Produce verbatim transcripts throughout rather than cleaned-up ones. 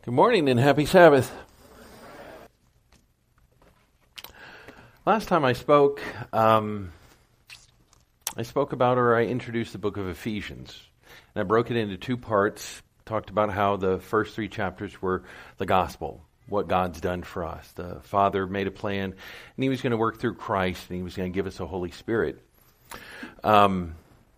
Good morning and happy Sabbath. Last time I spoke, um, I spoke about or I introduced the book of Ephesians. And I broke it into two parts, talked about how the first three chapters were the gospel, what God's done for us. The Father made a plan, and He was going to work through Christ, and He was going to give us the Holy Spirit. Um,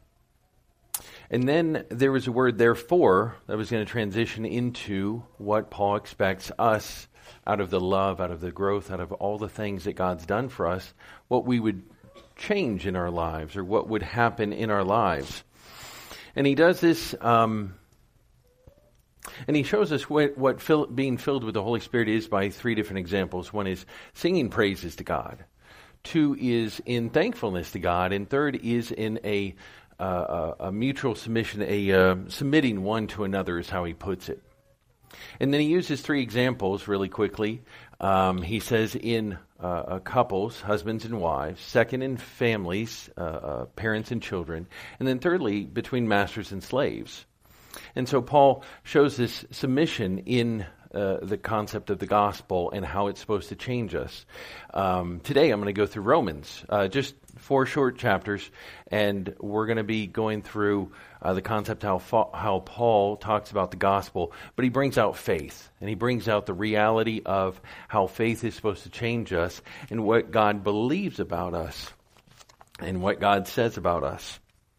and then there was a word, therefore, that was going to transition into what Paul expects us, out of the love, out of the growth, out of all the things that God's done for us, what we would change in our lives, or what would happen in our lives. And he does this, um, and he shows us what, what fill, being filled with the Holy Spirit is by three different examples. One is singing praises to God. Two is in thankfulness to God. And third is in a, uh, a, a mutual submission, a uh, submitting one to another is how he puts it. And then he uses three examples really quickly. Um, he says in uh, uh, couples, husbands and wives. Second, in families, uh, uh, parents and children. And then thirdly, between masters and slaves. And so Paul shows this submission in uh, the concept of the gospel and how it's supposed to change us. Um, today I'm going to go through Romans, uh, just four short chapters, and we're going to be going through uh, the concept how fa- how Paul talks about the gospel, but he brings out faith, and he brings out the reality of how faith is supposed to change us and what God believes about us and what God says about us.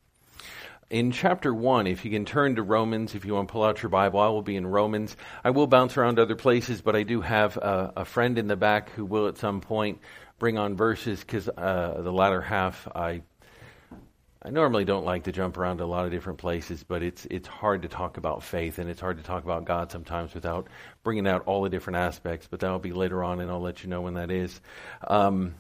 In chapter one, if you can turn to Romans, if you want to pull out your Bible, I will be in Romans. I will bounce around other places, but I do have a, a friend in the back who will at some point bring on verses, because uh, the latter half, I I normally don't like to jump around to a lot of different places, but it's it's hard to talk about faith, and it's hard to talk about God sometimes without bringing out all the different aspects, but that'll be later on, and I'll let you know when that is. Um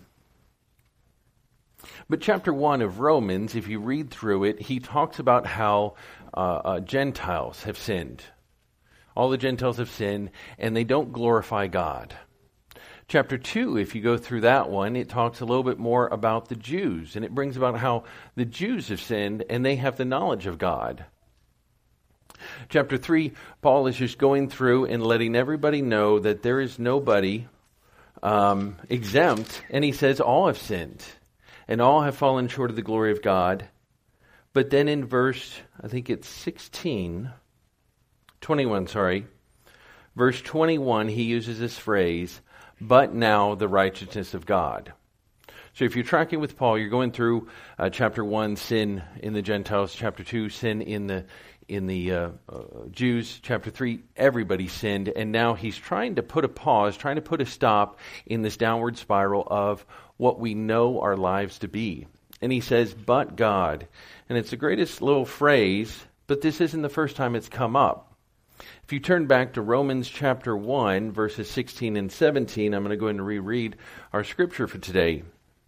But chapter one of Romans, if you read through it, he talks about how uh, uh, Gentiles have sinned. All the Gentiles have sinned, and they don't glorify God. Chapter two, if you go through that one, it talks a little bit more about the Jews, and it brings about how the Jews have sinned, and they have the knowledge of God. Chapter three, Paul is just going through and letting everybody know that there is nobody um, exempt, and he says all have sinned. And all have fallen short of the glory of God. But then in verse, I think it's sixteen, twenty-one, sorry. Verse twenty-one, he uses this phrase, but now the righteousness of God. So if you're tracking with Paul, you're going through uh, chapter one, sin in the Gentiles. Chapter two, sin in the in the uh, uh, Jews. Chapter three, everybody sinned. And now he's trying to put a pause, trying to put a stop in this downward spiral of what we know our lives to be. And he says, but God. And it's the greatest little phrase, but this isn't the first time it's come up. If you turn back to Romans chapter one, verses sixteen and seventeen, I'm going to go ahead and reread our scripture for today.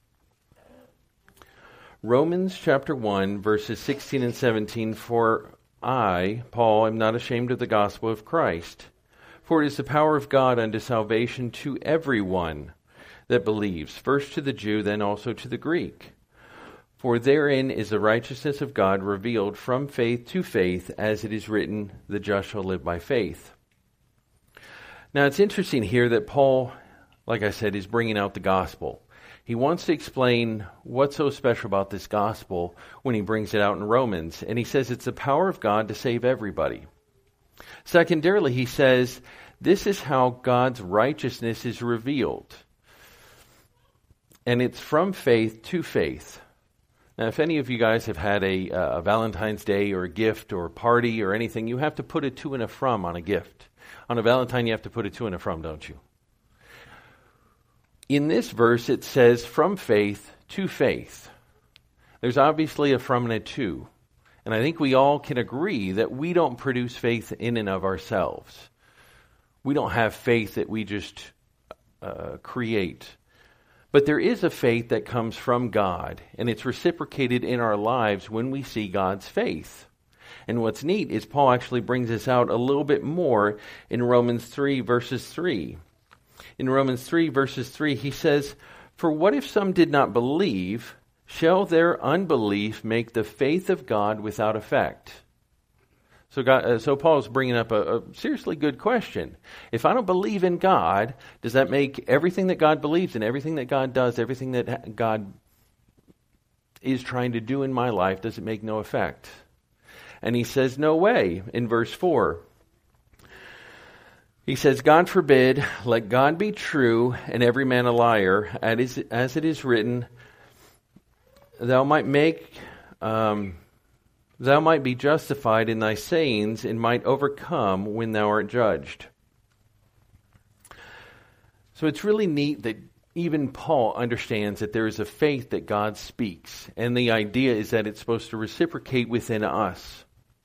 Romans chapter one, verses sixteen and seventeen, for I, Paul, am not ashamed of the gospel of Christ, for it is the power of God unto salvation to everyone that believes, first to the Jew, then also to the Greek. For therein is the righteousness of God revealed from faith to faith, as it is written, the just shall live by faith. Now it's interesting here that Paul, like I said, is bringing out the gospel. He wants to explain what's so special about this gospel when he brings it out in Romans. And he says it's the power of God to save everybody. Secondarily, he says this is how God's righteousness is revealed. And it's from faith to faith. Now, if any of you guys have had a, uh, a Valentine's Day or a gift or a party or anything, you have to put a to and a from on a gift. On a Valentine, you have to put a to and a from, don't you? In this verse, it says from faith to faith. There's obviously a from and a to. And I think we all can agree that we don't produce faith in and of ourselves. We don't have faith that we just uh, create. But there is a faith that comes from God, and it's reciprocated in our lives when we see God's faith. And what's neat is Paul actually brings this out a little bit more in Romans three, verses three. In Romans three, verses three, he says, for what if some did not believe? Shall their unbelief make the faith of God without effect? So God, uh, so Paul's bringing up a, a seriously good question. If I don't believe in God, does that make everything that God believes in, everything that God does, everything that God is trying to do in my life, does it make no effect? And he says, no way, in verse four. He says, God forbid, let God be true and every man a liar, as it is written, thou might make... Um, Thou might be justified in thy sayings, and might overcome when thou art judged. So it's really neat that even Paul understands that there is a faith that God speaks, and the idea is that it's supposed to reciprocate within us.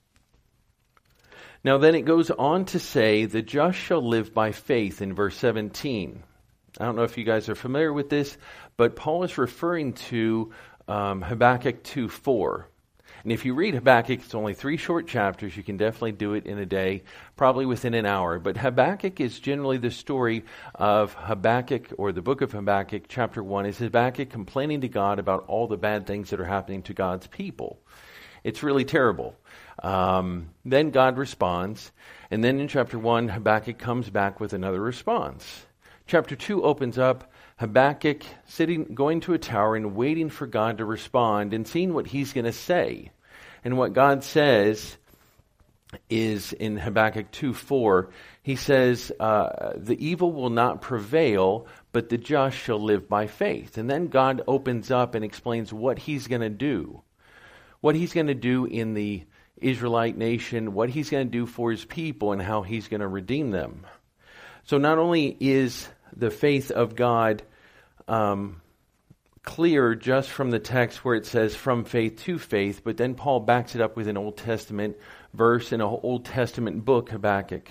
Now then it goes on to say, the just shall live by faith in verse seventeen. I don't know if you guys are familiar with this, but Paul is referring to um, Habakkuk two four. And if you read Habakkuk, it's only three short chapters. You can definitely do it in a day, probably within an hour. But Habakkuk is generally the story of Habakkuk, or the book of Habakkuk, chapter one, is Habakkuk complaining to God about all the bad things that are happening to God's people. It's really terrible. Um, then God responds, and then in chapter one, Habakkuk comes back with another response. Chapter two opens up, Habakkuk sitting, going to a tower and waiting for God to respond and seeing what he's going to say. And what God says is in Habakkuk two four, he says, uh, the evil will not prevail, but the just shall live by faith. And then God opens up and explains what he's going to do. What he's going to do in the Israelite nation, what he's going to do for his people, and how he's going to redeem them. So not only is the faith of God um, clear just from the text where it says from faith to faith, but then Paul backs it up with an Old Testament verse in an Old Testament book, Habakkuk.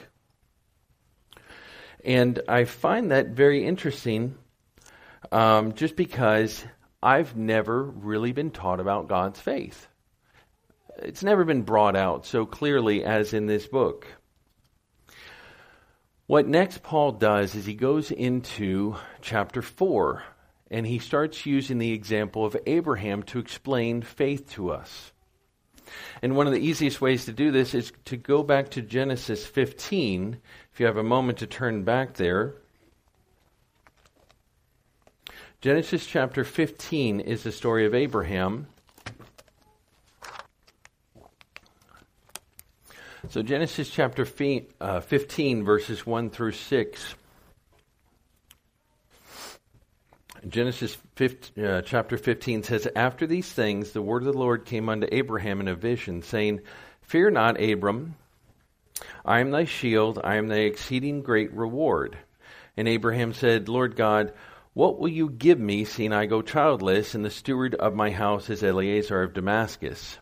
And I find that very interesting um, just because I've never really been taught about God's faith. It's never been brought out so clearly as in this book. What next Paul does is he goes into chapter four, and he starts using the example of Abraham to explain faith to us. And one of the easiest ways to do this is to go back to Genesis fifteen. If you have a moment to turn back there. Genesis chapter fifteen is the story of Abraham. So Genesis chapter fifteen, verses one through six. Genesis fifteen, uh, chapter fifteen says, After these things the word of the Lord came unto Abraham in a vision, saying, Fear not, Abram, I am thy shield, I am thy exceeding great reward. And Abraham said, Lord God, what will you give me, seeing I go childless, and the steward of my house is Eleazar of Damascus?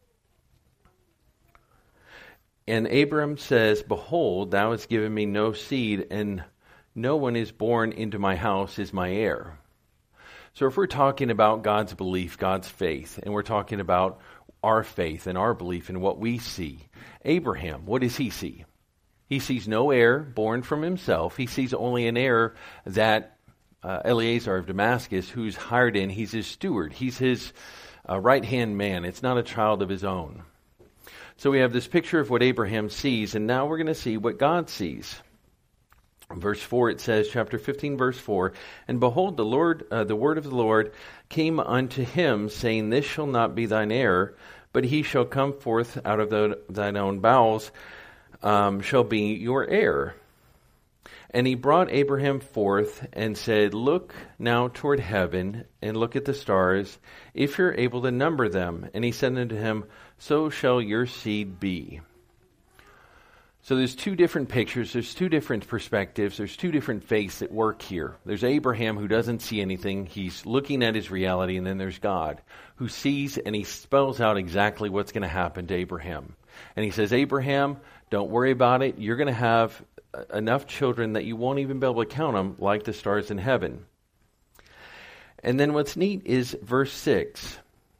And Abram says, Behold, thou hast given me no seed, and no one is born into my house is my heir. So if we're talking about God's belief, God's faith, and we're talking about our faith and our belief in what we see, Abraham, what does he see? He sees no heir born from himself. He sees only an heir that uh, Eleazar of Damascus, who's hired in, he's his steward. He's his uh, right-hand man. It's not a child of his own. So we have this picture of what Abraham sees, and now we're going to see what God sees. Verse four, it says, chapter fifteen, verse four, And behold, the Lord, uh, the word of the Lord came unto him, saying, This shall not be thine heir, but he shall come forth out of the, thine own bowels, um, shall be your heir. And he brought Abraham forth and said, Look now toward heaven, and look at the stars, if you're able to number them. And he said unto him, So shall your seed be. So there's two different pictures, there's two different perspectives, there's two different faiths at work here. There's Abraham who doesn't see anything, he's looking at his reality, and then there's God who sees, and he spells out exactly what's going to happen to Abraham. And he says, Abraham, don't worry about it, you're going to have enough children that you won't even be able to count them like the stars in heaven. And then what's neat is verse six.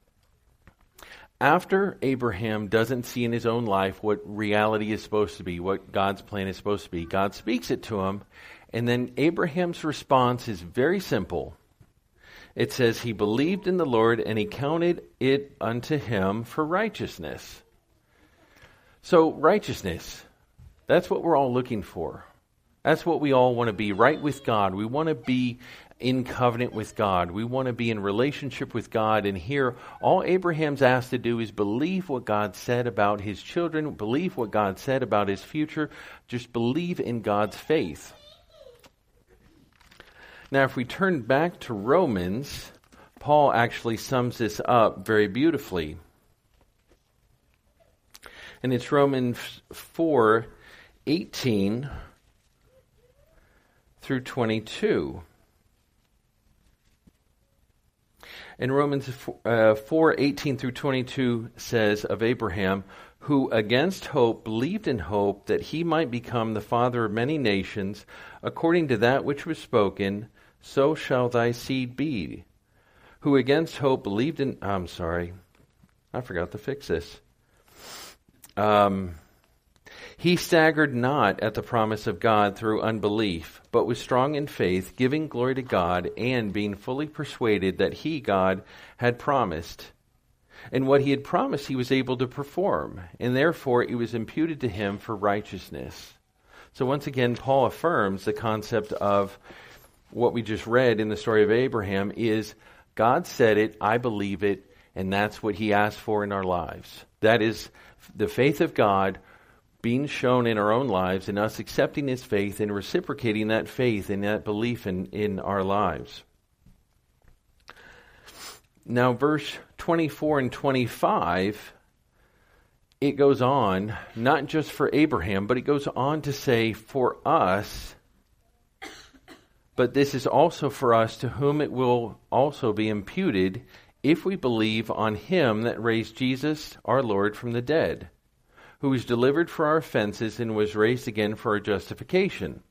After Abraham doesn't see in his own life what reality is supposed to be, what God's plan is supposed to be, God speaks it to him, and then Abraham's response is very simple. It says, he believed in the Lord, and he counted it unto him for righteousness. So righteousness, that's what we're all looking for. That's what we all want to be, right with God. We want to be in covenant with God. We want to be in relationship with God. And here, all Abraham's asked to do is believe what God said about his children, believe what God said about his future, just believe in God's faith. Now, if we turn back to Romans, Paul actually sums this up very beautifully. And it's Romans four eighteen through twenty-two. And Romans uh, four eighteen through twenty-two says of Abraham, who against hope believed in hope that he might become the father of many nations, according to that which was spoken, so shall thy seed be. Who against hope believed in... I'm sorry, I forgot to fix this. Um, he staggered not at the promise of God through unbelief, but was strong in faith, giving glory to God, and being fully persuaded that he, God, had promised. And what he had promised he was able to perform, and therefore it was imputed to him for righteousness. So once again, Paul affirms the concept of what we just read in the story of Abraham is God said it, I believe it, and that's what he asked for in our lives. That is the faith of God being shown in our own lives and us accepting his faith and reciprocating that faith and that belief in, in our lives. Now, verse twenty-four and twenty-five, it goes on, not just for Abraham, but it goes on to say, for us, but this is also for us to whom it will also be imputed if we believe on him that raised Jesus our Lord from the dead, who was delivered for our offenses and was raised again for our justification.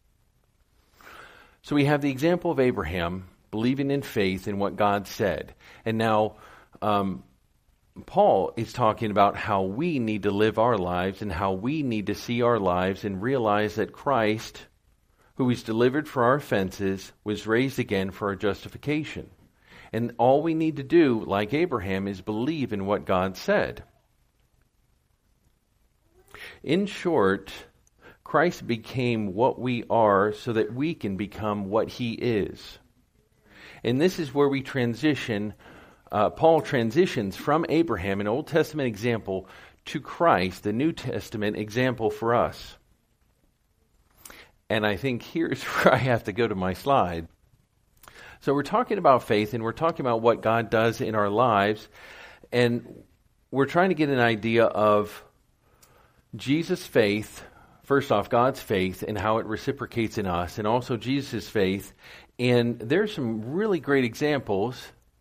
So we have the example of Abraham believing in faith in what God said. And now um, Paul is talking about how we need to live our lives and how we need to see our lives and realize that Christ, who was delivered for our offenses, was raised again for our justification. And all we need to do, like Abraham, is believe in what God said. In short, Christ became what we are so that we can become what he is. And this is where we transition, uh, Paul transitions from Abraham, an Old Testament example, to Christ, the New Testament example for us. And I think here's where I have to go to my slide. So we're talking about faith, and we're talking about what God does in our lives, and we're trying to get an idea of Jesus' faith, first off, God's faith, and how it reciprocates in us, and also Jesus' faith. And there's some really great examples.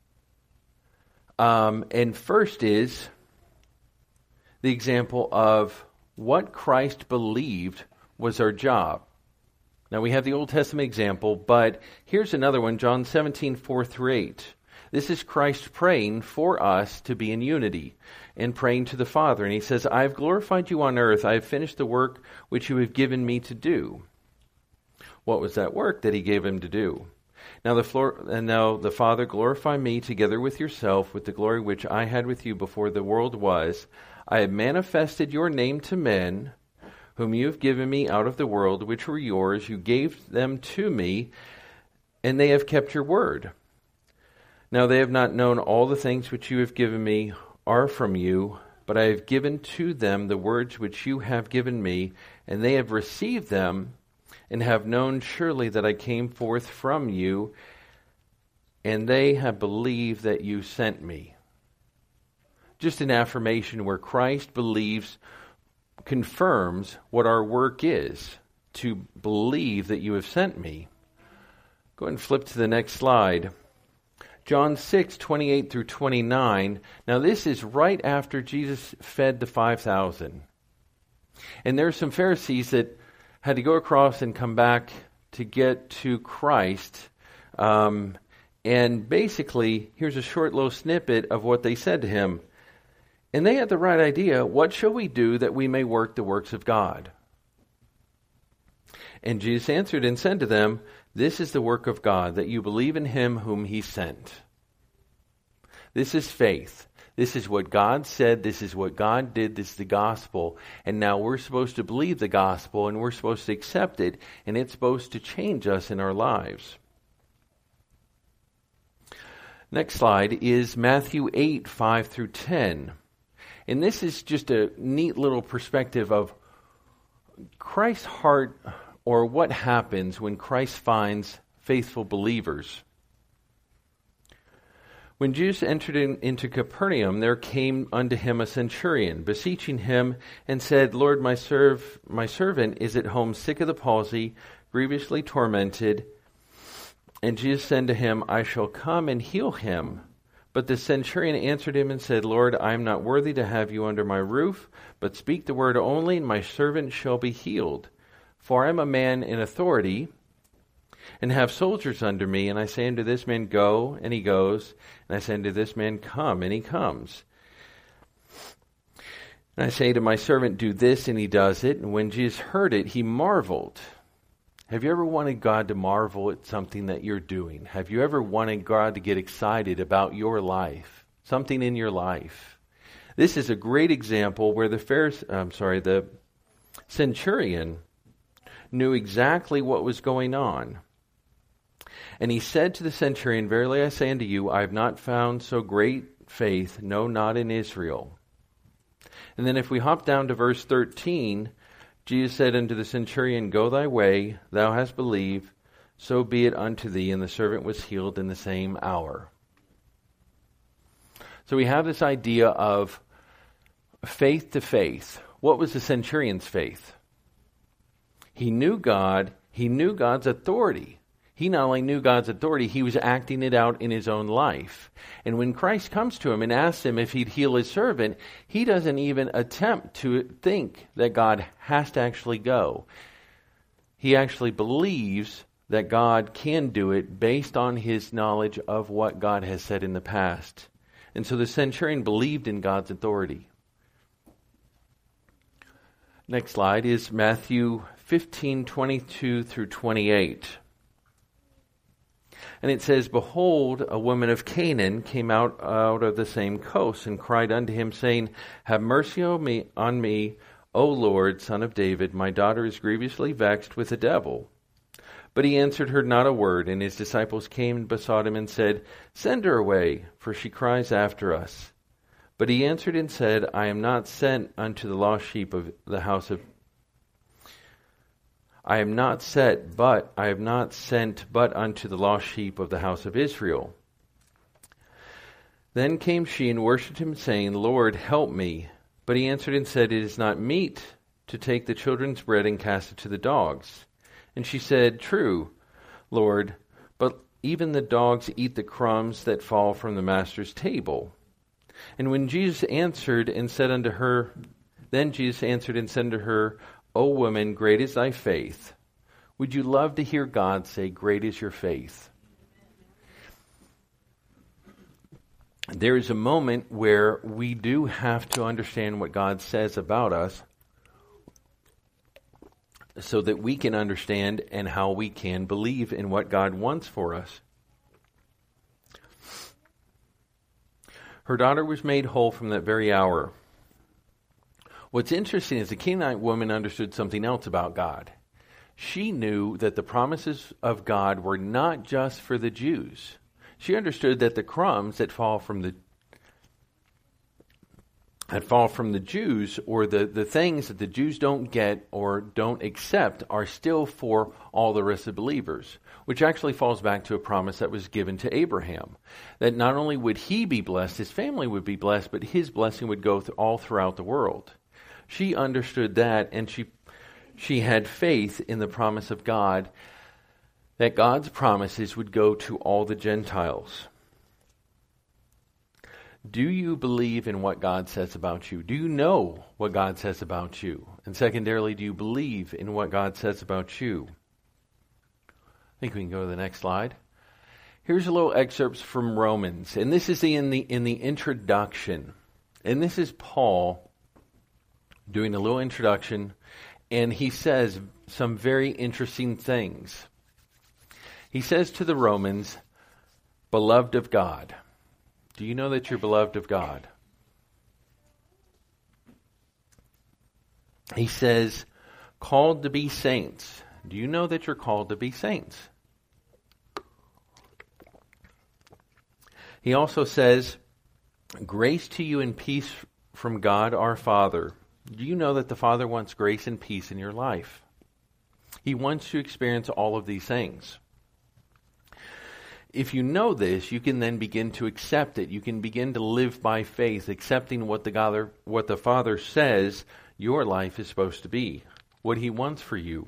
Um, and first is the example of what Christ believed was our job. Now, we have the Old Testament example, but here's another one, John seventeen, four through eight. This is Christ praying for us to be in unity and praying to the Father. And he says, I have glorified you on earth. I have finished the work which you have given me to do. What was that work that he gave him to do? Now the, floor, and now the Father, glorify me together with yourself with the glory which I had with you before the world was. I have manifested your name to men, whom you have given me out of the world, which were yours. You gave them to me, and they have kept your word. Now they have not known all the things which you have given me are from you, but I have given to them the words which you have given me, and they have received them, and have known surely that I came forth from you, and they have believed that you sent me. Just an affirmation where Christ believes confirms what our work is, to believe that you have sent me. Go ahead and flip to the next slide. John six, twenty-eight through twenty-nine. Now this is right after Jesus fed the five thousand. And there's some Pharisees that had to go across and come back to get to Christ. Um, and basically, here's a short little snippet of what they said to him. And they had the right idea. What shall we do that we may work the works of God? And Jesus answered and said to them, this is the work of God, that you believe in him whom he sent. This is faith. This is what God said. This is what God did. This is the gospel. And now we're supposed to believe the gospel, and we're supposed to accept it, and it's supposed to change us in our lives. Next slide is Matthew eight, five through ten. And this is just a neat little perspective of Christ's heart, or what happens when Christ finds faithful believers. When Jesus entered in, into Capernaum, there came unto him a centurion, beseeching him, and said, Lord, my serv- my servant is at home sick of the palsy, grievously tormented. And Jesus said to him, I shall come and heal him. But the centurion answered him and said, Lord, I am not worthy to have you under my roof, but speak the word only, and my servant shall be healed. For I am a man in authority, and have soldiers under me, and I say unto this man, go, and he goes, and I say unto this man, come, and he comes. And I say to my servant, do this, and he does it. And when Jesus heard it, he marveled. Have you ever wanted God to marvel at something that you're doing? Have you ever wanted God to get excited about your life, something in your life? This is a great example where the Pharisee, I'm sorry, the centurion knew exactly what was going on. And he said to the centurion, verily I say unto you, I have not found so great faith, no, not in Israel. And then if we hop down to verse thirteen, Jesus said unto the centurion, go thy way, thou hast believed, so be it unto thee. And the servant was healed in the same hour. So we have this idea of faith to faith. What was the centurion's faith? He knew God. He knew God's authority. He not only knew God's authority, he was acting it out in his own life. And when Christ comes to him and asks him if he'd heal his servant, he doesn't even attempt to think that God has to actually go. He actually believes that God can do it based on his knowledge of what God has said in the past. And so the centurion believed in God's authority. Next slide is Matthew fifteen, twenty-two through twenty-eight. And it says, behold, a woman of Canaan came out, out of the same coast, and cried unto him, saying, have mercy on me, on me, O Lord, Son of David. My daughter is grievously vexed with the devil. But he answered her not a word. And his disciples came and besought him, and said, send her away, for she cries after us. But he answered and said, I am not sent unto the lost sheep of the house of I am not set, but I have not sent but unto the lost sheep of the house of Israel. Then came she and worshipped him, saying, Lord, help me. But he answered and said, it is not meet to take the children's bread and cast it to the dogs. And she said, true, Lord, but even the dogs eat the crumbs that fall from the master's table. And when Jesus answered and said unto her, then Jesus answered and said unto her, O woman, great is thy faith. Would you love to hear God say, great is your faith? There is a moment where we do have to understand what God says about us so that we can understand and how we can believe in what God wants for us. Her daughter was made whole from that very hour. What's interesting is the Canaanite woman understood something else about God. She knew that the promises of God were not just for the Jews. She understood that the crumbs that fall from the that fall from the Jews, or the, the things that the Jews don't get or don't accept, are still for all the rest of the believers, which actually falls back to a promise that was given to Abraham, that not only would he be blessed, his family would be blessed, but his blessing would go th- all throughout the world. She understood that, and she she had faith in the promise of God, that God's promises would go to all the Gentiles. Do you believe in what God says about you? Do you know what God says about you? And secondarily, do you believe in what God says about you? I think we can go to the next slide. Here's a little excerpts from Romans, and this is in the in the introduction. And this is Paul doing a little introduction, and he says some very interesting things. He says to the Romans, beloved of God. Do you know that you're beloved of God? He says, called to be saints. Do you know that you're called to be saints? He also says, grace to you and peace from God our Father. Do you know that the Father wants grace and peace in your life? He wants to experience all of these things. If you know this, you can then begin to accept it. You can begin to live by faith, accepting what the God, what the Father says your life is supposed to be, what He wants for you.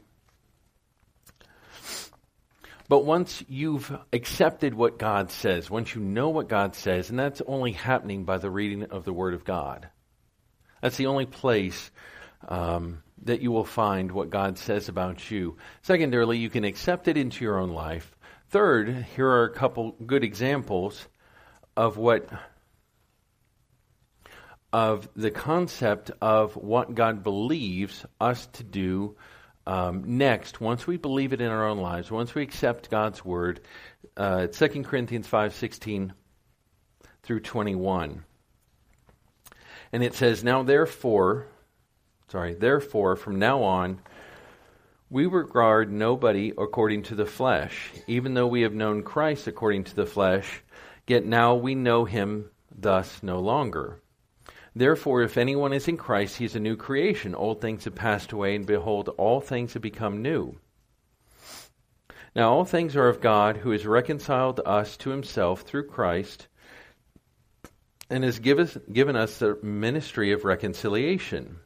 But once you've accepted what God says, once you know what God says, and that's only happening by the reading of the Word of God. That's the only place um, that you will find what God says about you. Secondarily, you can accept it into your own life. Third, here are a couple good examples of what of the concept of what God believes us to do Um, next, once we believe it in our own lives, once we accept God's word, uh, Second Corinthians five sixteen through twenty-one. And it says, Now therefore, sorry, therefore, from now on, we regard nobody according to the flesh, even though we have known Christ according to the flesh, yet now we know him thus no longer. Therefore, if anyone is in Christ, he is a new creation. Old things have passed away, and behold, all things have become new. Now all things are of God, who has reconciled us to himself through Christ, and has give us, given us the ministry of reconciliation.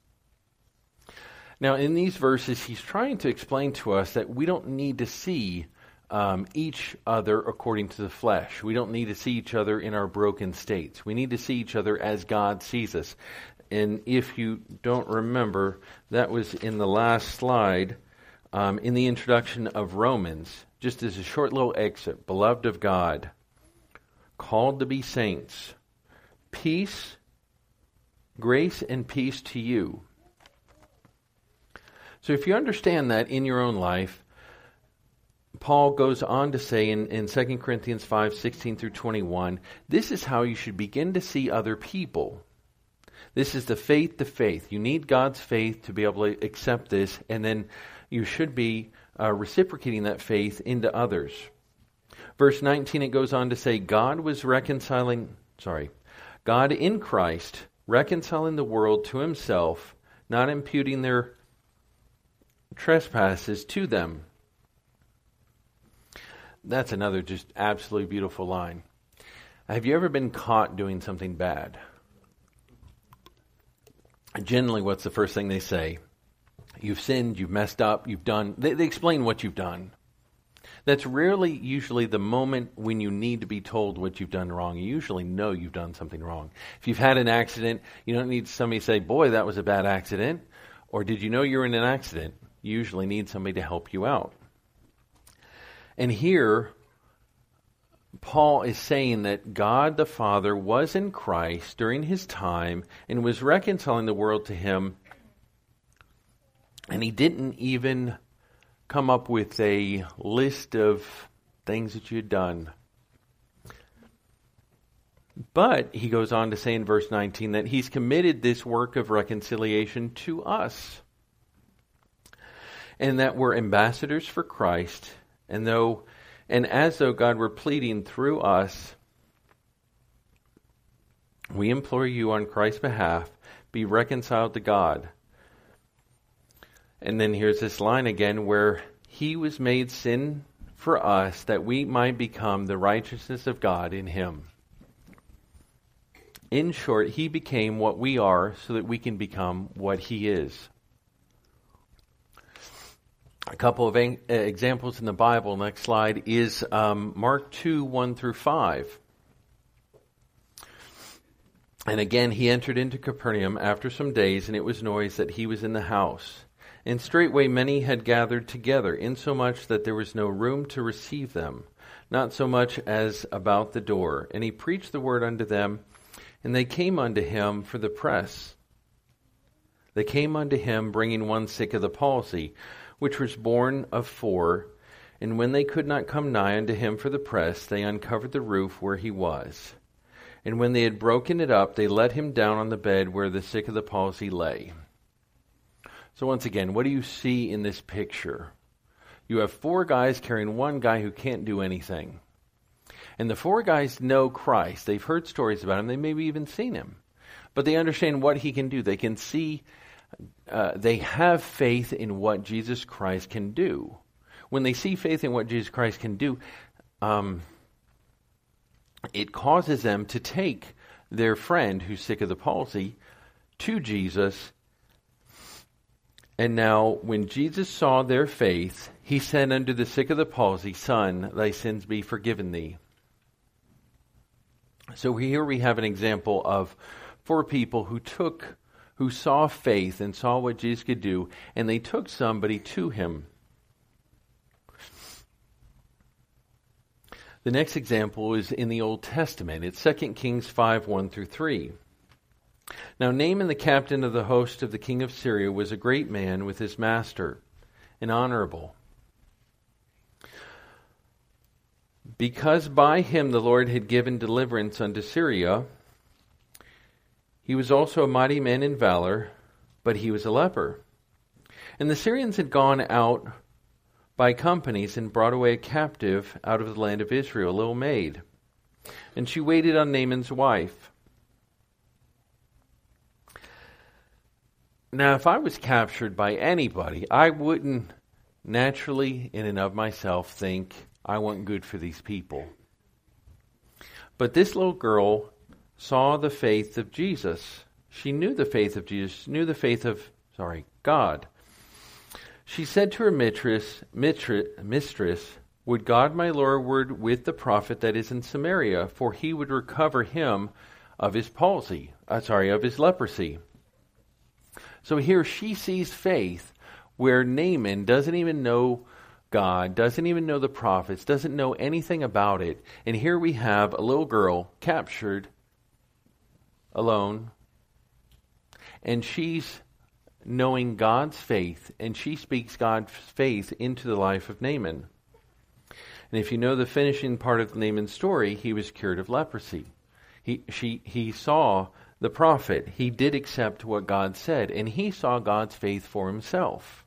Now in these verses, he's trying to explain to us that we don't need to see Um, each other according to the flesh. We don't need to see each other in our broken states. We need to see each other as God sees us. And if you don't remember, that was in the last slide, um, in the introduction of Romans, just as a short little excerpt. Beloved of God, called to be saints, peace, grace and peace to you. So if you understand that in your own life, Paul goes on to say in, in Second Corinthians five sixteen through twenty-one, this is how you should begin to see other people. This is the faith to faith. You need God's faith to be able to accept this, and then you should be uh, reciprocating that faith into others. Verse nineteen, it goes on to say, God was reconciling, sorry, God in Christ, reconciling the world to himself, not imputing their trespasses to them. That's another just absolutely beautiful line. Have you ever been caught doing something bad? Generally, what's the first thing they say? You've sinned, you've messed up, you've done... They, they explain what you've done. That's rarely usually the moment when you need to be told what you've done wrong. You usually know you've done something wrong. If you've had an accident, you don't need somebody to say, boy, that was a bad accident. Or did you know you were in an accident? You usually need somebody to help you out. And here, Paul is saying that God the Father was in Christ during his time and was reconciling the world to him. And he didn't even come up with a list of things that you had done. But he goes on to say in verse nineteen that he's committed this work of reconciliation to us. And that we're ambassadors for Christ. And though, and as though God were pleading through us, we implore you on Christ's behalf, be reconciled to God. And then here's this line again where he was made sin for us that we might become the righteousness of God in him. In short, he became what we are so that we can become what he is. A couple of uh, examples in the Bible, next slide, is um, Mark two, one through five. And again, he entered into Capernaum after some days, and it was noised that he was in the house. And straightway many had gathered together, insomuch that there was no room to receive them, not so much as about the door. And he preached the word unto them, and they came unto him for the press. They came unto him, bringing one sick of the palsy, which was born of four, and when they could not come nigh unto him for the press, they uncovered the roof where he was. And when they had broken it up, they let him down on the bed where the sick of the palsy lay. So once again, what do you see in this picture? You have four guys carrying one guy who can't do anything. And the four guys know Christ. They've heard stories about him. They maybe even seen him. But they understand what he can do. They can see, uh, they have faith in what Jesus Christ can do. When they see faith in what Jesus Christ can do, um, it causes them to take their friend who's sick of the palsy to Jesus. And now, when Jesus saw their faith, he said unto the sick of the palsy, Son, thy sins be forgiven thee. So here we have an example of four people who took, who saw faith and saw what Jesus could do, and they took somebody to him. The next example is in the Old Testament. It's Second Kings five, one through three. Now Naaman, the captain of the host of the king of Syria, was a great man with his master, and honorable, because by him the Lord had given deliverance unto Syria. He was also a mighty man in valor, but he was a leper. And the Syrians had gone out by companies and brought away a captive out of the land of Israel, a little maid. And she waited on Naaman's wife. Now, if I was captured by anybody, I wouldn't naturally, in and of myself, think I want good for these people. But this little girl saw the faith of Jesus. She knew the faith of Jesus, knew the faith of, sorry, God. She said to her mistress, mistress, mistress, would God my Lord were with the prophet that is in Samaria, for he would recover him of his palsy, uh, sorry, of his leprosy. So here she sees faith where Naaman doesn't even know God, doesn't even know the prophets, doesn't know anything about it. And here we have a little girl captured, alone, and she's knowing God's faith, and she speaks God's faith into the life of Naaman. And if you know the finishing part of Naaman's story, he was cured of leprosy. He, she, he saw the prophet. He did accept what God said, and he saw God's faith for himself.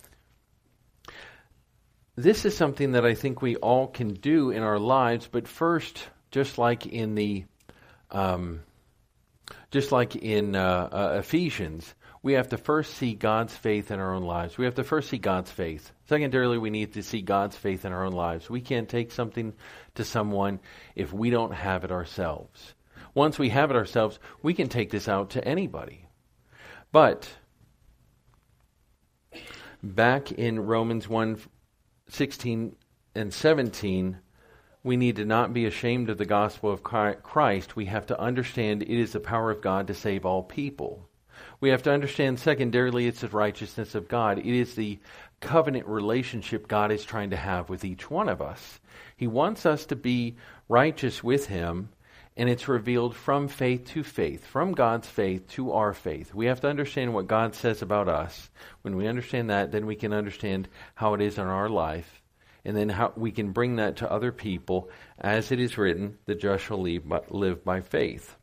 This is something that I think we all can do in our lives, but first, just like in the, um, just like in uh, uh, Ephesians, we have to first see God's faith in our own lives. We have to first see God's faith. Secondarily, we need to see God's faith in our own lives. We can't take something to someone if we don't have it ourselves. Once we have it ourselves, we can take this out to anybody. But back in Romans one, sixteen and seventeen, we need to not be ashamed of the gospel of Christ. We have to understand it is the power of God to save all people. We have to understand, secondarily, it's the righteousness of God. It is the covenant relationship God is trying to have with each one of us. He wants us to be righteous with Him, and it's revealed from faith to faith, from God's faith to our faith. We have to understand what God says about us. When we understand that, then we can understand how it is in our life, and then how we can bring that to other people, as it is written, the just shall live by, live by faith.